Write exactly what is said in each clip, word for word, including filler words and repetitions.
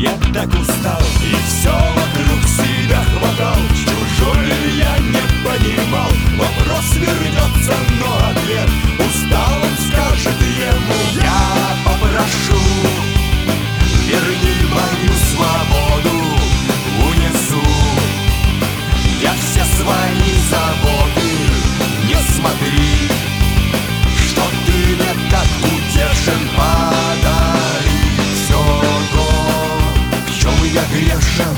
я так устал, и все вокруг себя хватал. Чужой я не понимал, вопрос вернется, но ответ устал, он скажет ему: я попрошу, верни мою свободу, унесу я все свои заботы. Не смотри, что ты мне так утешен, подари все то, в чем я грешен.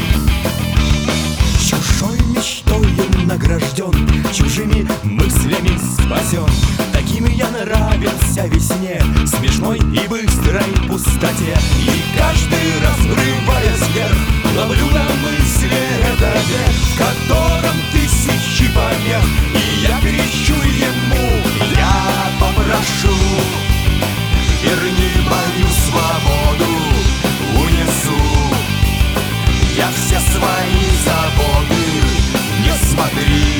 Чужой мечтою награжден, чужими мыслями спасен. Таким я нравился весне, смешной и быстрой пустоте. И каждый раз, врываясь вверх, ловлю на мысли это век, в котором тысячи помех. И я кричу ему: я попрошу, верни мою свободу, унесу я все свои заботы. Не смотри,